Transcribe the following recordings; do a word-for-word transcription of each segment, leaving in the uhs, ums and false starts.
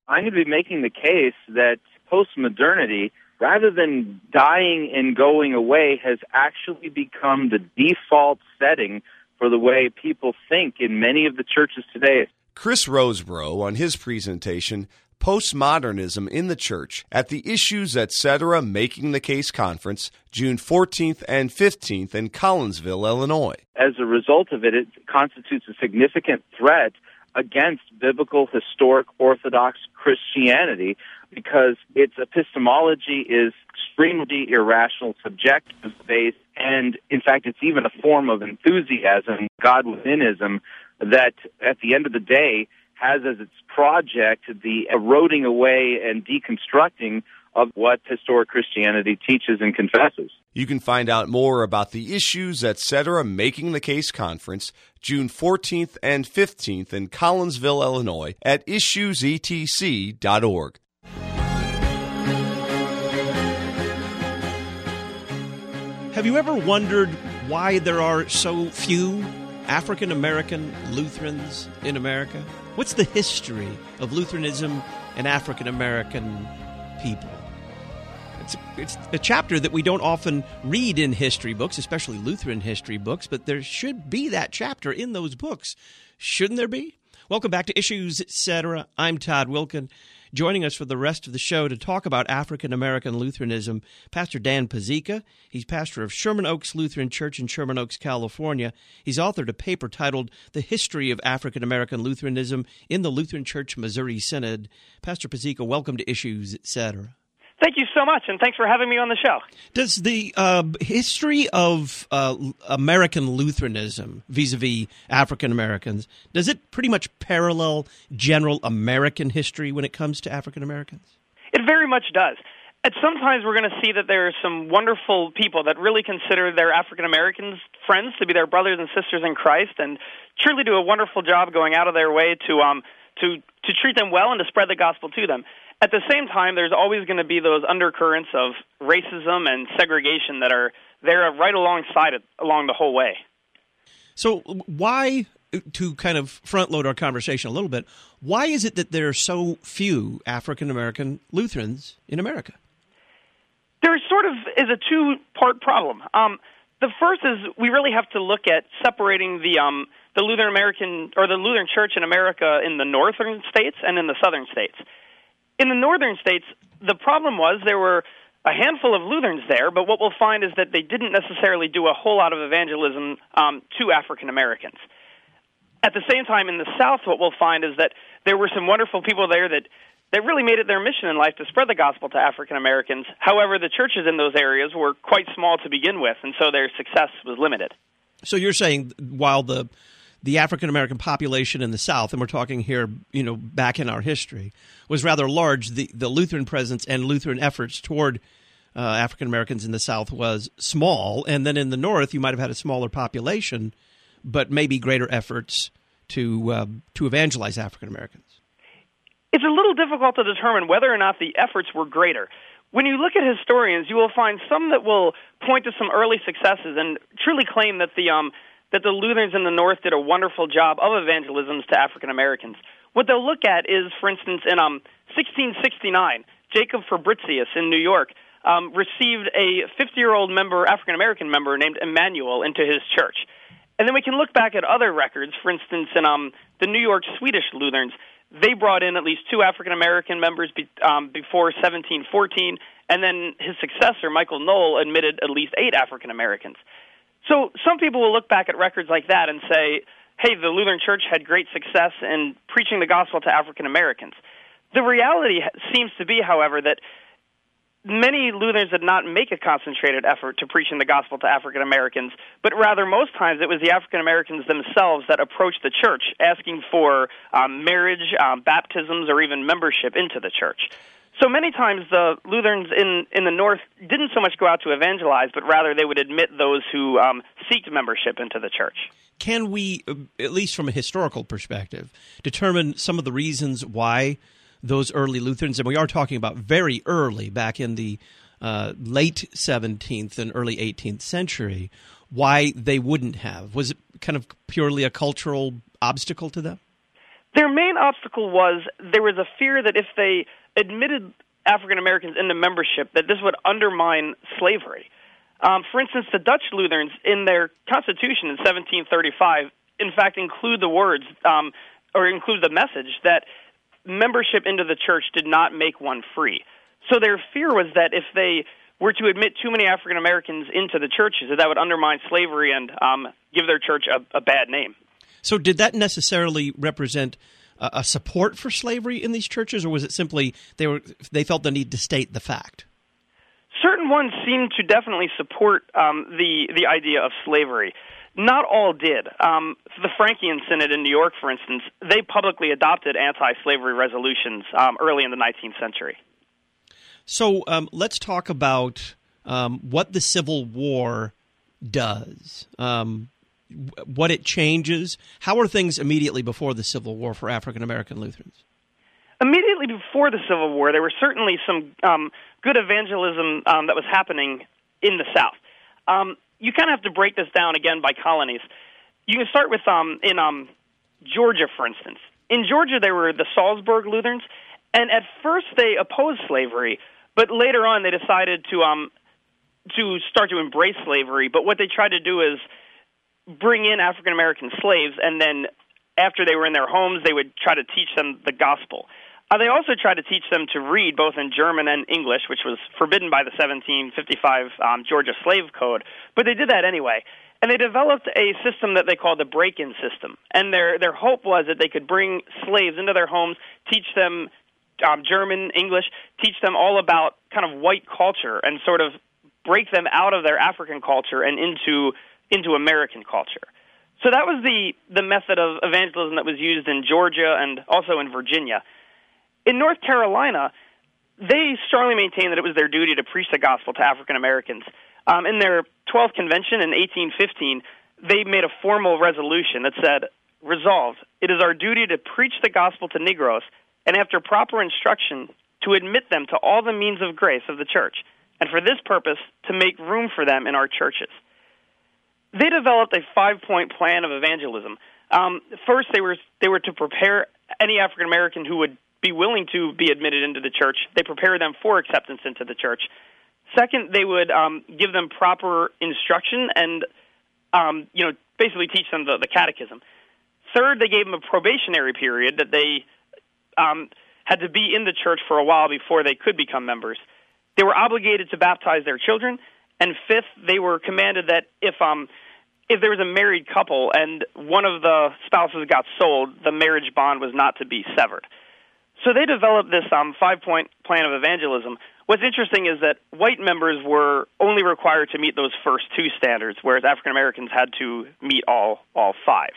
I'm going to be making the case that postmodernity, rather than dying and going away, has actually become the default setting for the way people think in many of the churches today. Chris Rosebrough on his presentation, Postmodernism in the Church, at the Issues Etc. Making the Case Conference, June fourteenth and fifteenth in Collinsville, Illinois. As a result of it, it constitutes a significant threat against biblical, historic, Orthodox Christianity because its epistemology is extremely irrational, subjective-based, and in fact it's even a form of enthusiasm, God-withinism, that at the end of the day has as its project the eroding away and deconstructing of what historic Christianity teaches and confesses. You can find out more about the Issues Etc. Making the Case Conference, June fourteenth and fifteenth in Collinsville, Illinois, at issues e t c dot org. Have you ever wondered why there are so few African American Lutherans in America? What's the history of Lutheranism and African American people? It's a, it's a chapter that we don't often read in history books, especially Lutheran history books, but there should be that chapter in those books. Shouldn't there be? Welcome back to Issues Etc. I'm Todd Wilkin. Joining us for the rest of the show to talk about African American Lutheranism, Pastor Dan Pazika. He's pastor of Sherman Oaks Lutheran Church in Sherman Oaks, California. He's authored a paper titled The History of African American Lutheranism in the Lutheran Church Missouri Synod. Pastor Pazika, welcome to Issues Etc. Thank you so much, and thanks for having me on the show. Does the uh, history of uh, American Lutheranism vis-a-vis African Americans, does it pretty much parallel general American history when it comes to African Americans? It very much does. At sometimes we're going to see that there are some wonderful people that really consider their African Americans friends to be their brothers and sisters in Christ, and truly do a wonderful job going out of their way to um to to treat them well and to spread the gospel to them. At the same time, there's always going to be those undercurrents of racism and segregation that are there right alongside it, along the whole way. So why, to kind of front-load our conversation a little bit, why is it that there are so few African-American Lutherans in America? There sort of is a two-part problem. Um, the first is we really have to look at separating the um, the Lutheran American or the Lutheran Church in America in the northern states and in the southern states. In the northern states, the problem was there were a handful of Lutherans there, but what we'll find is that they didn't necessarily do a whole lot of evangelism um, to African Americans. At the same time, in the South, what we'll find is that there were some wonderful people there that, that really made it their mission in life to spread the gospel to African Americans. However, the churches in those areas were quite small to begin with, and so their success was limited. So you're saying while the the African-American population in the South, and we're talking here, you know, back in our history, was rather large, the, the Lutheran presence and Lutheran efforts toward uh, African-Americans in the South was small, and then in the North you might have had a smaller population, but maybe greater efforts to uh, to evangelize African-Americans. It's a little difficult to determine whether or not the efforts were greater. When you look at historians, you will find some that will point to some early successes and truly claim that the um, that the Lutherans in the North did a wonderful job of evangelisms to African Americans. What they'll look at is, for instance, in um, sixteen sixty-nine, Jacob Fabricius in New York um, received a fifty-year-old member, African American member named Emmanuel into his church. And then we can look back at other records. For instance, in um, the New York Swedish Lutherans, they brought in at least two African American members be, um, before seventeen fourteen, and then his successor, Michael Knoll, admitted at least eight African Americans. So some people will look back at records like that and say, hey, the Lutheran Church had great success in preaching the gospel to African Americans. The reality seems to be, however, that many Lutherans did not make a concentrated effort to preaching the gospel to African Americans, but rather most times it was the African Americans themselves that approached the church asking for um, marriage, um, baptisms, or even membership into the church. So many times the Lutherans in, in the North didn't so much go out to evangelize, but rather they would admit those who um, seeked membership into the church. Can we, at least from a historical perspective, determine some of the reasons why those early Lutherans, and we are talking about very early, back in the uh, late seventeenth and early eighteenth century, why they wouldn't have? Was it kind of purely a cultural obstacle to them? Their main obstacle was there was a fear that if they admitted African Americans into membership, that this would undermine slavery. Um, for instance, the Dutch Lutherans, in their constitution in seventeen thirty-five, in fact, include the words, um, or include the message that membership into the church did not make one free. So their fear was that if they were to admit too many African Americans into the churches, that that would undermine slavery and um, give their church a, a bad name. So did that necessarily represent a, a support for slavery in these churches, or was it simply they were they felt the need to state the fact? Certain ones seemed to definitely support um, the the idea of slavery. Not all did. Um, the Frankian Synod in New York, for instance, they publicly adopted anti-slavery resolutions um, early in the nineteenth century. So um, let's talk about um, what the Civil War does, um, what it changes. How are things immediately before the Civil War for African American Lutherans? Immediately before the Civil War, there was certainly some um, good evangelism um, that was happening in the South. Um, you kind of have to break this down again by colonies. You can start with um, in um, Georgia, for instance. In Georgia, there were the Salzburg Lutherans, and at first they opposed slavery, but later on they decided to um, to start to embrace slavery. But what they tried to do is bring in African American slaves, and then after they were in their homes, they would try to teach them the gospel. Uh, they also tried to teach them to read both in German and English, which was forbidden by the seventeen fifty-five um, Georgia Slave Code, but they did that anyway. And they developed a system that they called the break-in system. And their their hope was that they could bring slaves into their homes, teach them um, German, English, teach them all about kind of white culture, and sort of break them out of their African culture and into into American culture. So that was the, the method of evangelism that was used in Georgia and also in Virginia. In North Carolina, they strongly maintained that it was their duty to preach the gospel to African Americans. Um, in their twelfth convention in eighteen fifteen, they made a formal resolution that said, "Resolved, it is our duty to preach the gospel to Negroes, and after proper instruction, to admit them to all the means of grace of the church, and for this purpose, to make room for them in our churches." They developed a five-point plan of evangelism. Um, first, they were they were to prepare any African American who would be willing to be admitted into the church. They prepared them for acceptance into the church. Second, they would um, give them proper instruction and, um, you know, basically teach them the, the catechism. Third, they gave them a probationary period that they um, had to be in the church for a while before they could become members. They were obligated to baptize their children. And fifth, they were commanded that if um, if there was a married couple and one of the spouses got sold, the marriage bond was not to be severed. So they developed this um, five-point plan of evangelism. What's interesting is that white members were only required to meet those first two standards, whereas African Americans had to meet all all five.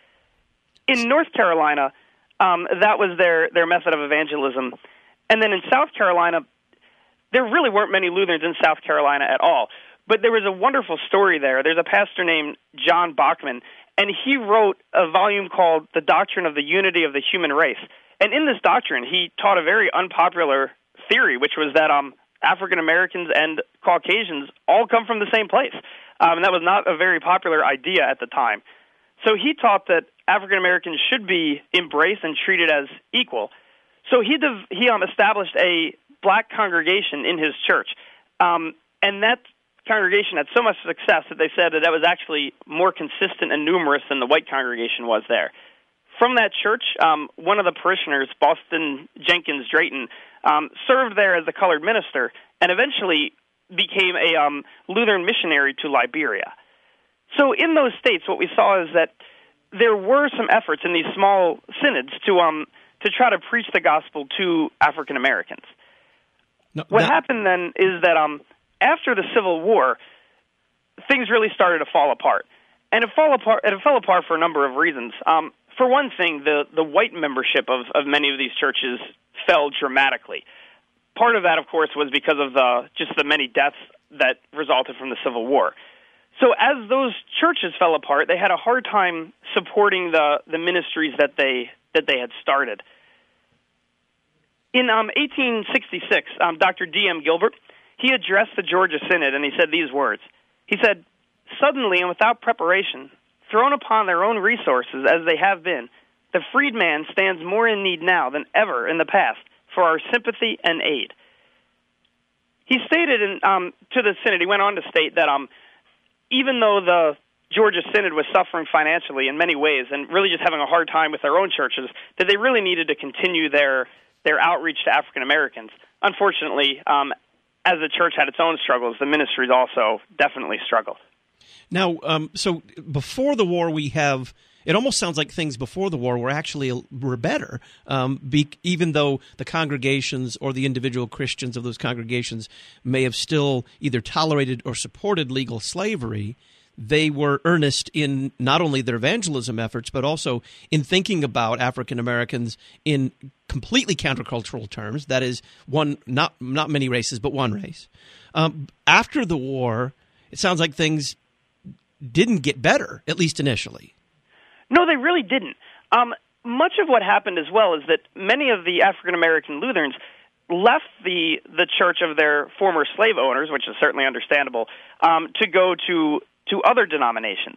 In North Carolina, um, that was their, their method of evangelism. And then in South Carolina, there really weren't many Lutherans in South Carolina at all. But there was a wonderful story there. There's a pastor named John Bachman, and he wrote a volume called The Doctrine of the Unity of the Human Race. And in this doctrine, he taught a very unpopular theory, which was that um, African Americans and Caucasians all come from the same place. Um, and that was not a very popular idea at the time. So he taught that African Americans should be embraced and treated as equal. So he div- he um, established a black congregation in his church. Um, and that congregation had so much success that they said that that was actually more consistent and numerous than the white congregation was there. From that church, um, one of the parishioners, Boston Jenkins Drayton, um, served there as a colored minister and eventually became a um, Lutheran missionary to Liberia. So in those states, what we saw is that there were some efforts in these small synods to um, to try to preach the gospel to African Americans. No, what that... happened then is that um, after the Civil War, things really started to fall apart. And it, fall apart, it fell apart for a number of reasons. Um, for one thing, the, the white membership of, of many of these churches fell dramatically. Part of that, of course, was because of the, just the many deaths that resulted from the Civil War. So as those churches fell apart, they had a hard time supporting the, the ministries that they that they had started. In um, eighteen sixty-six, um, Doctor D M Gilbert, he addressed the Georgia Synod, and he said these words. He said, "Suddenly and without preparation, thrown upon their own resources as they have been, The freedman stands more in need now than ever in the past for our sympathy and aid. He stated in, um, to the Synod, he went on to state that um, even though the Georgia Synod was suffering financially in many ways and really just having a hard time with their own churches, that they really needed to continue their their outreach to African Americans. Unfortunately, um, as the church had its own struggles, the ministries also definitely struggled. Now, um, so before the war, we have, it almost sounds like things before the war were actually were better, um, be, even though the congregations or the individual Christians of those congregations may have still either tolerated or supported legal slavery. They were earnest in not only their evangelism efforts, but also in thinking about African Americans in completely countercultural terms. That is, one not not many races, but one race. Um, after the war, it sounds like things didn't get better, at least initially. No, they really didn't. Um, much of what happened as well is that many of the African American Lutherans left the the church of their former slave owners, which is certainly understandable, um, to go to to other denominations.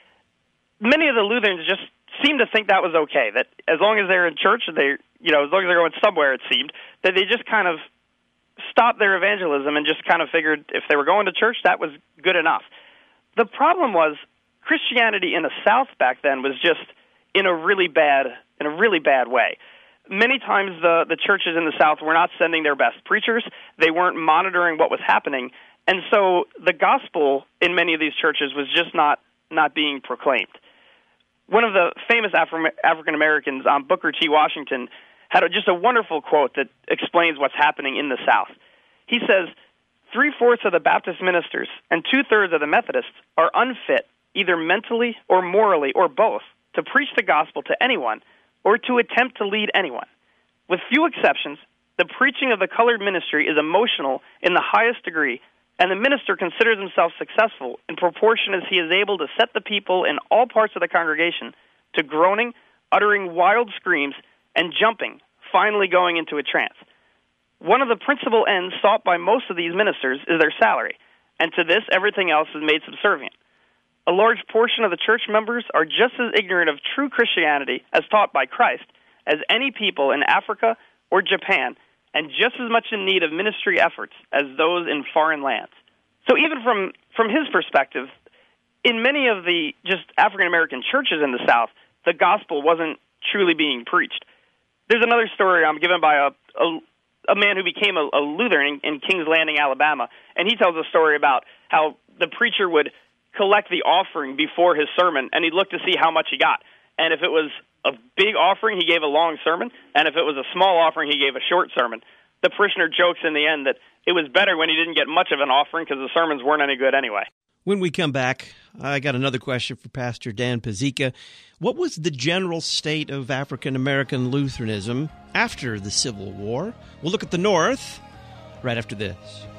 Many of the Lutherans just seemed to think that was okay, that as long as they're in church, they, you know, as long as they're going somewhere, it seemed, that they just kind of stopped their evangelism and just kind of figured if they were going to church, that was good enough. The problem was Christianity in the South back then was just in a really bad, in a really bad way. Many times the, the churches in the South were not sending their best preachers. They weren't monitoring what was happening. And so the gospel in many of these churches was just not, not being proclaimed. One of the famous Afri- African Americans, um, Booker T. Washington, had a, just a wonderful quote that explains what's happening in the South. He says, "Three-fourths of the Baptist ministers and two-thirds of the Methodists are unfit, either mentally or morally or both, to preach the gospel to anyone or to attempt to lead anyone. With few exceptions, the preaching of the colored ministry is emotional in the highest degree, and the minister considers himself successful in proportion as he is able to set the people in all parts of the congregation to groaning, uttering wild screams, and jumping, finally going into a trance. One of the principal ends sought by most of these ministers is their salary, and to this everything else is made subservient. A large portion of the church members are just as ignorant of true Christianity as taught by Christ as any people in Africa or Japan, and just as much in need of ministry efforts as those in foreign lands." So even from, from his perspective, in many of the just African-American churches in the South, the gospel wasn't truly being preached. There's another story I'm given by a, a, a man who became a, a Lutheran in, in Kings Landing, Alabama, and he tells a story about how the preacher would collect the offering before his sermon, and he'd look to see how much he got. And if it was a big offering, he gave a long sermon, and if it was a small offering, he gave a short sermon. The parishioner jokes in the end that it was better when he didn't get much of an offering because the sermons weren't any good anyway. When we come back, I got another question for Pastor Dan Pazika. What was the general state of African-American Lutheranism after the Civil War? We'll look at the North right after this.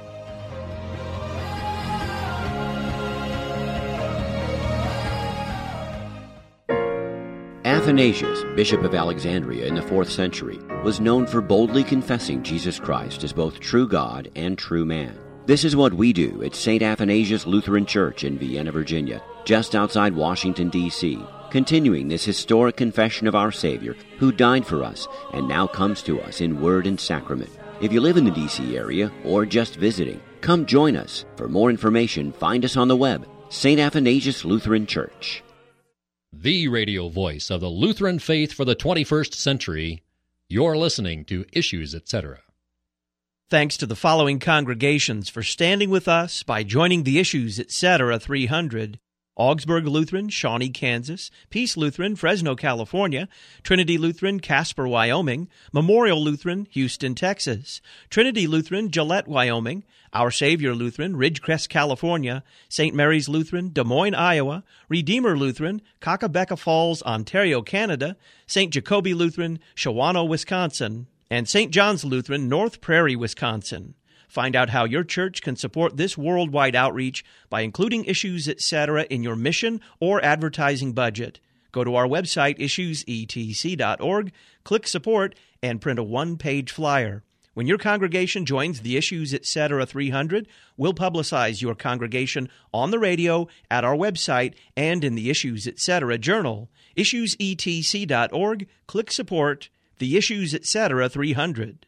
Athanasius, Bishop of Alexandria in the fourth century, was known for boldly confessing Jesus Christ as both true God and true man. This is what we do at Saint Athanasius Lutheran Church in Vienna, Virginia, just outside Washington, D C, continuing this historic confession of our Savior, who died for us and now comes to us in word and sacrament. If you live in the D C area or just visiting, come join us. For more information, find us on the web, Saint Athanasius Lutheran Church. The radio voice of the Lutheran faith for the twenty-first century. You're listening to Issues, et cetera. Thanks to the following congregations for standing with us by joining the Issues, et cetera three hundred. Augsburg Lutheran, Shawnee, Kansas, Peace Lutheran, Fresno, California, Trinity Lutheran, Casper, Wyoming, Memorial Lutheran, Houston, Texas, Trinity Lutheran, Gillette, Wyoming, Our Savior Lutheran, Ridgecrest, California, Saint Mary's Lutheran, Des Moines, Iowa, Redeemer Lutheran, Kakabeka Falls, Ontario, Canada, Saint Jacobi Lutheran, Shawano, Wisconsin, and Saint John's Lutheran, North Prairie, Wisconsin. Find out how your church can support this worldwide outreach by including Issues, et cetera in your mission or advertising budget. Go to our website, issues e t c dot org, click Support, and print a one-page flyer. When your congregation joins the Issues Etc. three hundred, we'll publicize your congregation on the radio, at our website, and in the Issues Etc. journal. issues e t c dot org. Click Support, the Issues Etc. three hundred.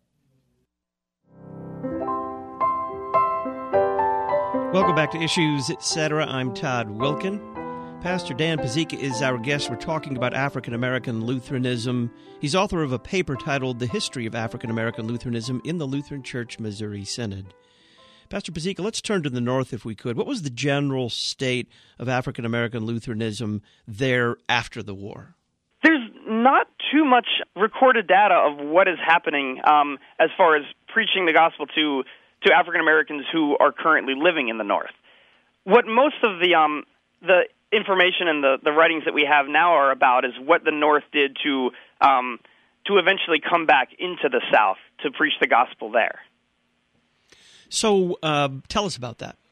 Welcome back to Issues Etc. I'm Todd Wilkin. Pastor Dan Pazika is our guest. We're talking about African American Lutheranism. He's author of a paper titled The History of African American Lutheranism in the Lutheran Church Missouri Synod. Pastor Pazika, let's turn to the north if we could. What was the general state of African American Lutheranism there after the war? There's not too much recorded data of what is happening um, as far as preaching the gospel to, to African Americans who are currently living in the north. What most of the um, the information and the, the writings that we have now are about is what the North did to um, to eventually come back into the South to preach the gospel there. So uh, tell us about that.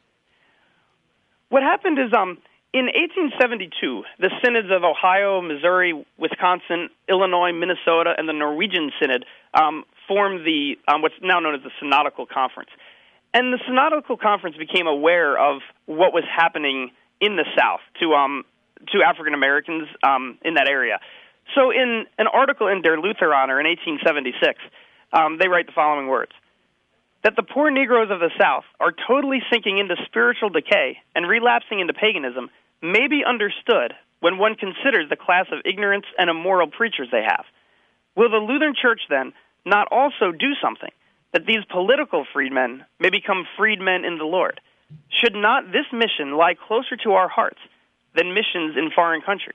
What happened is um, in eighteen seventy-two, the synods of Ohio, Missouri, Wisconsin, Illinois, Minnesota, and the Norwegian Synod um, formed the um, what's now known as the Synodical Conference. And the Synodical Conference became aware of what was happening in the South to um to African Americans um, in that area. So in an article in Der Lutheraner in eighteen seventy-six, um, they write the following words: that the poor Negroes of the South are totally sinking into spiritual decay and relapsing into paganism may be understood when one considers the class of ignorance and immoral preachers they have. Will the Lutheran Church, then, not also do something that these political freedmen may become freedmen in the Lord? Should not this mission lie closer to our hearts than missions in foreign countries?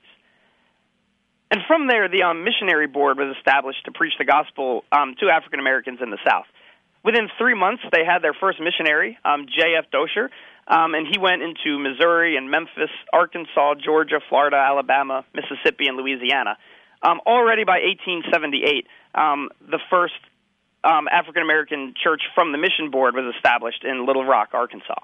And from there, the um, missionary board was established to preach the gospel um, to African Americans in the South. Within three months, they had their first missionary, um, J F Dosher, um, and he went into Missouri and Memphis, Arkansas, Georgia, Florida, Alabama, Mississippi, and Louisiana. Um, already by eighteen seventy-eight, um, the first um, African American church from the mission board was established in Little Rock, Arkansas.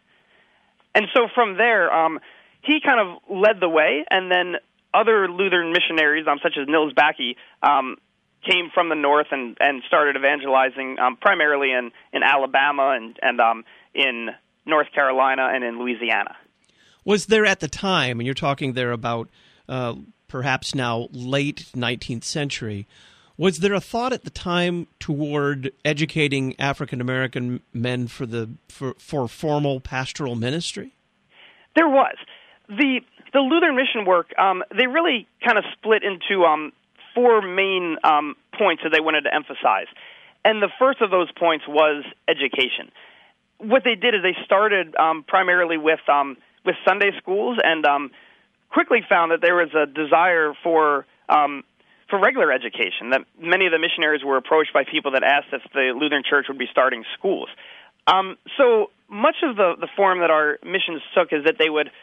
And so from there, um, he kind of led the way, and then other Lutheran missionaries, um, such as Nils Bakke, um, came from the north and, and started evangelizing um, primarily in, in Alabama and, and um, in North Carolina and in Louisiana. Was there at the time, and you're talking there about uh, perhaps now late nineteenth century, was there a thought at the time toward educating African American men for the for, for formal pastoral ministry? There was. The the Lutheran mission work, um, they really kind of split into um, four main um, points that they wanted to emphasize. And the first of those points was education. What they did is they started um, primarily with um, with Sunday schools and um, quickly found that there was a desire for um, for regular education, that many of the missionaries were approached by people that asked if the Lutheran Church would be starting schools. Um, so much of the, the form that our missions took is that they would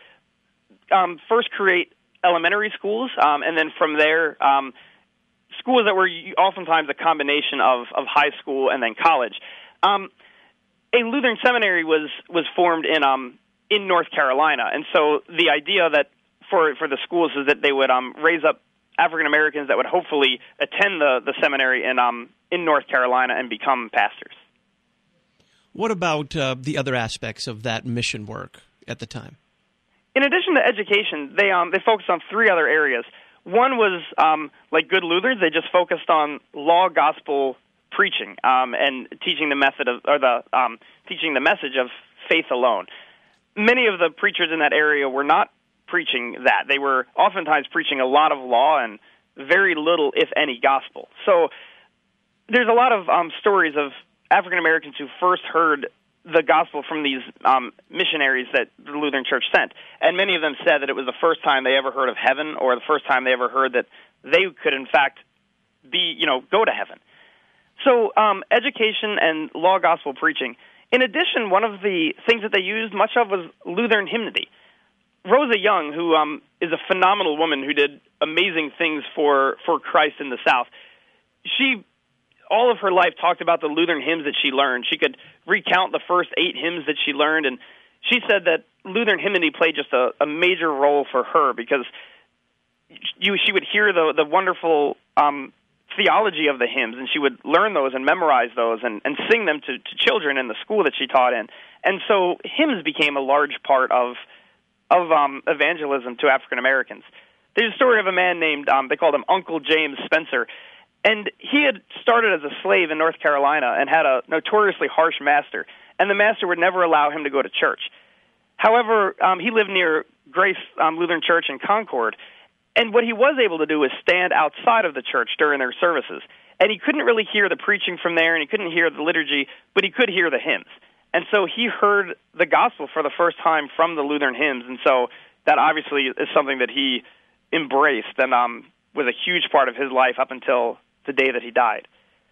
um, first create elementary schools, um, and then from there, um, schools that were oftentimes a combination of, of high school and then college. Um, a Lutheran seminary was, was formed in um, in North Carolina, and so the idea that for for the schools is that they would um, raise up African Americans that would hopefully attend the, the seminary in um, in North Carolina and become pastors. What about uh, the other aspects of that mission work at the time? In addition to education, they um, they focused on three other areas. One was, um, like good Lutherans, they just focused on law gospel preaching um, and teaching the method of or the um, teaching the message of faith alone. Many of the preachers in that area were not preaching that. They were oftentimes preaching a lot of law and very little, if any, gospel. So there's a lot of um, stories of African Americans who first heard the gospel from these um, missionaries that the Lutheran Church sent. And many of them said that it was the first time they ever heard of heaven or the first time they ever heard that they could, in fact, be, you know, go to heaven. So um, education and law gospel preaching. In addition, one of the things that they used much of was Lutheran hymnody. Rosa Young, who um, is a phenomenal woman who did amazing things for, for Christ in the South, she all of her life talked about the Lutheran hymns that she learned. She could recount the first eight hymns that she learned, and she said that Lutheran hymnody played just a, a major role for her because you, she would hear the, the wonderful um, theology of the hymns, and she would learn those and memorize those and, and sing them to, to children in the school that she taught in. And so hymns became a large part of of um, evangelism to African Americans. There's a story of a man named, um, they called him Uncle James Spencer, and he had started as a slave in North Carolina and had a notoriously harsh master, and the master would never allow him to go to church. However, um, he lived near Grace um, Lutheran Church in Concord, and what he was able to do was stand outside of the church during their services. And he couldn't really hear the preaching from there, and he couldn't hear the liturgy, but he could hear the hymns. And so he heard the gospel for the first time from the Lutheran hymns, and so that obviously is something that he embraced and um, was a huge part of his life up until the day that he died.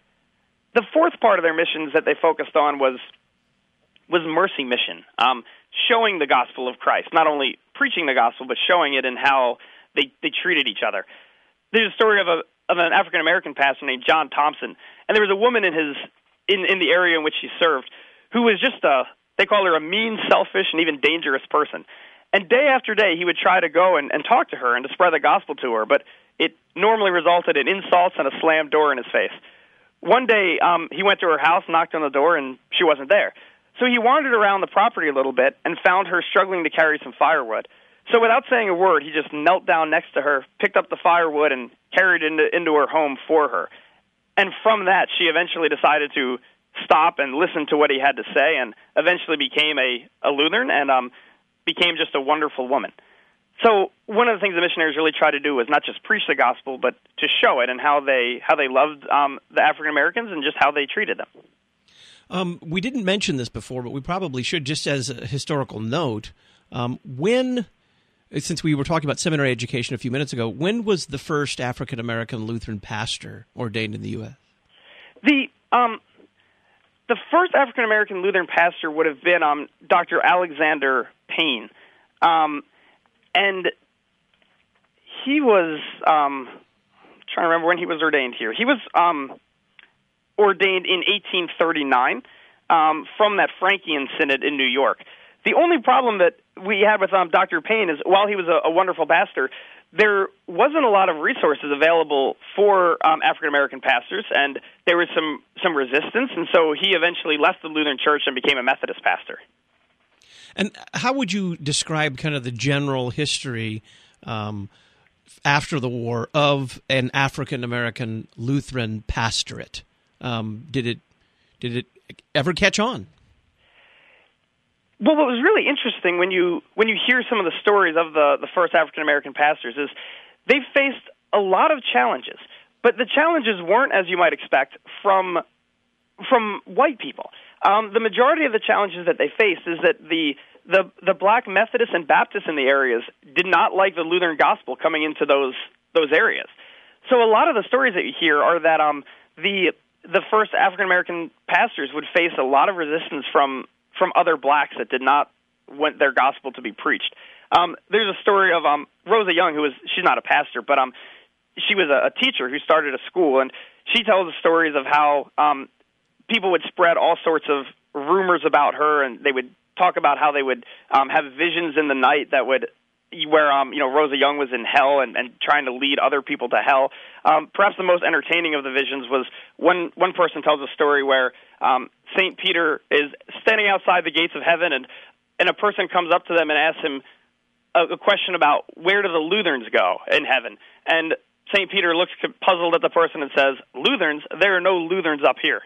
The fourth part of their missions that they focused on was was mercy mission, um, showing the gospel of Christ, not only preaching the gospel, but showing it in how they, they treated each other. There's a story of a of an African American pastor named John Thompson, and there was a woman in his in, in the area in which he served who was just a, they call her a mean, selfish, and even dangerous person. And day after day, he would try to go and, and talk to her and to spread the gospel to her, but it normally resulted in insults and a slammed door in his face. One day, um, he went to her house, knocked on the door, and she wasn't there. So he wandered around the property a little bit and found her struggling to carry some firewood. So without saying a word, he just knelt down next to her, picked up the firewood, and carried it into, into her home for her. And from that, she eventually decided to stop and listen to what he had to say, and eventually became a, a Lutheran and um, became just a wonderful woman. So one of the things the missionaries really tried to do was not just preach the gospel, but to show it and how they how they loved um, the African Americans and just how they treated them. Um, we didn't mention this before, but we probably should, just as a historical note. Um, when, since we were talking about seminary education a few minutes ago, when was the first African American Lutheran pastor ordained in the U S? The um, the first African American Lutheran pastor would have been um, Doctor Alexander Payne. Um, And he was, um, trying to remember when he was ordained here. He was um, ordained in eighteen thirty-nine um, from that Frankian Synod in New York. The only problem that we had with um, Doctor Payne is, while he was a, a wonderful pastor, there wasn't a lot of resources available for um, African-American pastors, and there was some, some resistance, and so he eventually left the Lutheran Church and became a Methodist pastor. And how would you describe kind of the general history um, after the war of an African-American Lutheran pastorate? Um, did it did it ever catch on? Well, what was really interesting when you when you hear some of the stories of the, the first African-American pastors is they faced a lot of challenges, but the challenges weren't, as you might expect, from from white people. Um, the majority of the challenges that they faced is that the, the the black Methodists and Baptists in the areas did not like the Lutheran gospel coming into those those areas. So a lot of the stories that you hear are that um, the the first African American pastors would face a lot of resistance from from other blacks that did not want their gospel to be preached. Um, there's a story of um, Rosa Young, who was she's not a pastor, but um, she was a, a teacher who started a school, and she tells the stories of how um, people would spread all sorts of rumors about her, and they would talk about how they would um, have visions in the night that would, where um, you know Rosa Young was in hell and, and trying to lead other people to hell. Um, perhaps the most entertaining of the visions was one one person tells a story where um, Saint Peter is standing outside the gates of heaven, and and a person comes up to them and asks him a, a question about where do the Lutherans go in heaven, and Saint Peter looks puzzled at the person and says, "Lutherans? There are no Lutherans up here."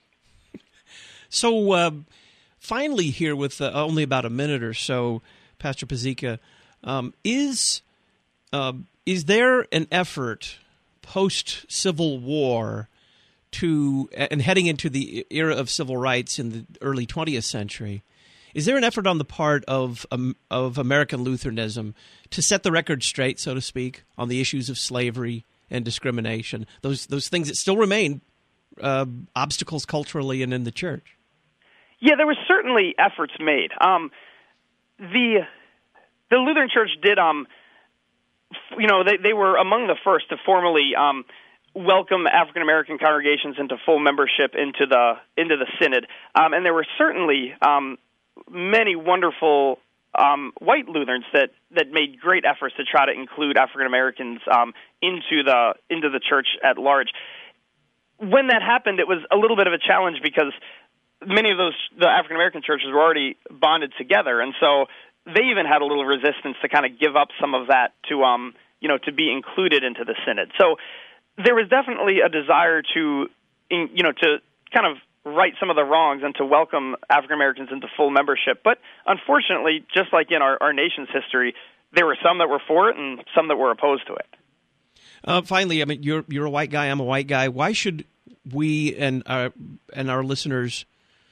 So uh, finally here, with uh, only about a minute or so, Pastor Pazika, um, is uh, is there an effort post-Civil War to, and heading into the era of civil rights in the early twentieth century, is there an effort on the part of um, of American Lutheranism to set the record straight, so to speak, on the issues of slavery and discrimination, those those things that still remain uh, obstacles culturally and in the church? Yeah, there were certainly efforts made. Um, the the Lutheran Church did, um, f- you know, they, they were among the first to formally um, welcome African American congregations into full membership into the into the synod, um, and there were certainly um, many wonderful um, white Lutherans that, that made great efforts to try to include African Americans um, into the into the church at large. when that happened, it was a little bit of a challenge because many of those the African American churches were already bonded together, and so they even had a little resistance to kind of give up some of that to um you know to be included into the synod. So there was definitely a desire to you know to kind of right some of the wrongs and to welcome African Americans into full membership. But unfortunately, just like in our, our nation's history, there were some that were for it and some that were opposed to it. Uh, finally, I mean, you're you're a white guy. I'm a white guy. Why should we and our and our listeners?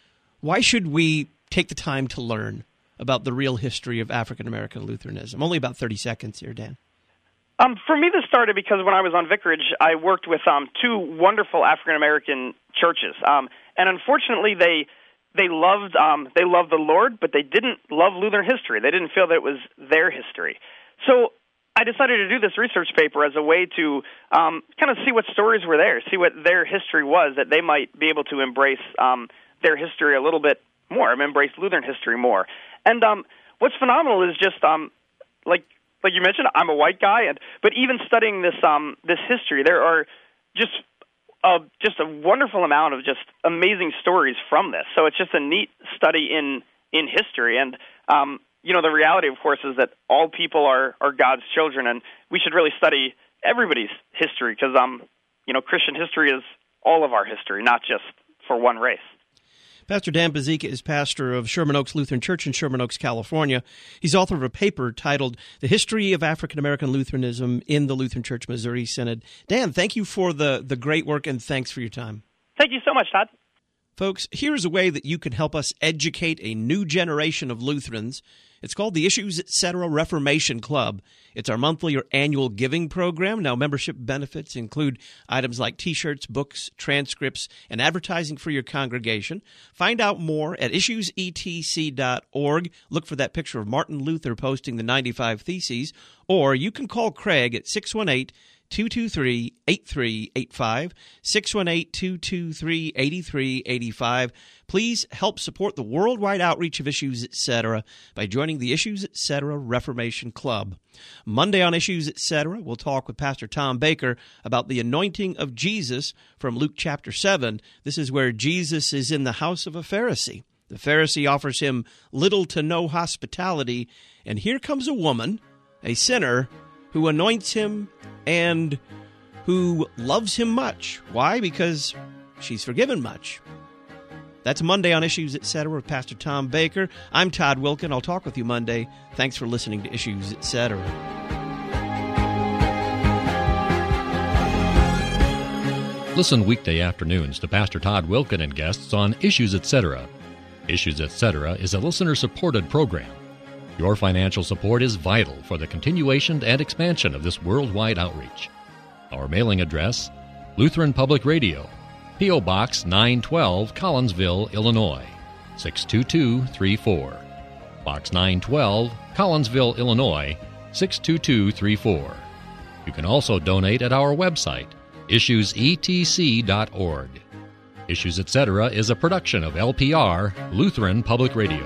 Why should we take the time to learn about the real history of African American Lutheranism? Only about thirty seconds here, Dan. Um, for me, this started because when I was on vicarage, I worked with um, two wonderful African American churches, um, and unfortunately, they they loved um, they loved the Lord, but they didn't love Lutheran history. They didn't feel that it was their history. So I decided to do this research paper as a way to um, kind of see what stories were there, see what their history was, that they might be able to embrace um, their history a little bit more, embrace Lutheran history more. And um, what's phenomenal is just um, like. Like you mentioned, I'm a white guy, and but even studying this um, this history, there are just uh, just a wonderful amount of just amazing stories from this. So it's just a neat study in in history, and um, you know the reality, of course, is that all people are, are God's children, and we should really study everybody's history because um you know Christian history is all of our history, not just for one race. Pastor Dan Bazika is pastor of Sherman Oaks Lutheran Church in Sherman Oaks, California. He's author of a paper titled The History of African American Lutheranism in the Lutheran Church Missouri Synod. Dan, thank you for the, the great work, and thanks for your time. Thank you so much, Todd. Folks, here's a way that you can help us educate a new generation of Lutherans. It's called the Issues Etc. Reformation Club. It's our monthly or annual giving program. Now, membership benefits include items like T-shirts, books, transcripts, and advertising for your congregation. Find out more at issues e t c dot org. Look for that picture of Martin Luther posting the ninety-five Theses. Or you can call Craig at six one eight, two two three, eight three eight five, six one eight, two two three, eight three eight five. Please help support the worldwide outreach of Issues Etc. by joining the Issues Etc. Reformation Club. Monday on Issues Etc., we'll talk with Pastor Tom Baker about the anointing of Jesus from Luke chapter seven. This is where Jesus is in the house of a Pharisee. The Pharisee offers him little to no hospitality, and here comes a woman, a sinner, who anoints him and who loves him much. Why? Because she's forgiven much. That's Monday on Issues Etc. with Pastor Tom Baker. I'm Todd Wilkin. I'll talk with you Monday. Thanks for listening to Issues Etc. Listen weekday afternoons to Pastor Todd Wilkin and guests on Issues Etc. Issues Etc. is a listener-supported program. Your financial support is vital for the continuation and expansion of this worldwide outreach. Our mailing address, Lutheran Public Radio, P O. Box nine twelve, Collinsville, Illinois, six two two three four. Box nine twelve, Collinsville, Illinois, six two two three four. You can also donate at our website, issues e t c dot org. Issues Etc. is a production of L P R, Lutheran Public Radio.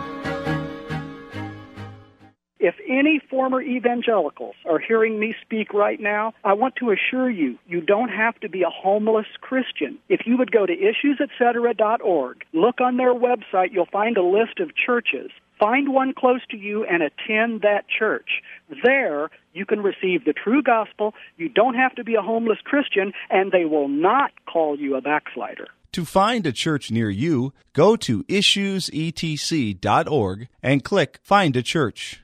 If any former evangelicals are hearing me speak right now, I want to assure you, you don't have to be a homeless Christian. If you would go to issues etc dot org, look on their website, you'll find a list of churches. Find one close to you and attend that church. There, you can receive the true gospel. You don't have to be a homeless Christian, and they will not call you a backslider. To find a church near you, go to issues e t c dot org and click Find a Church.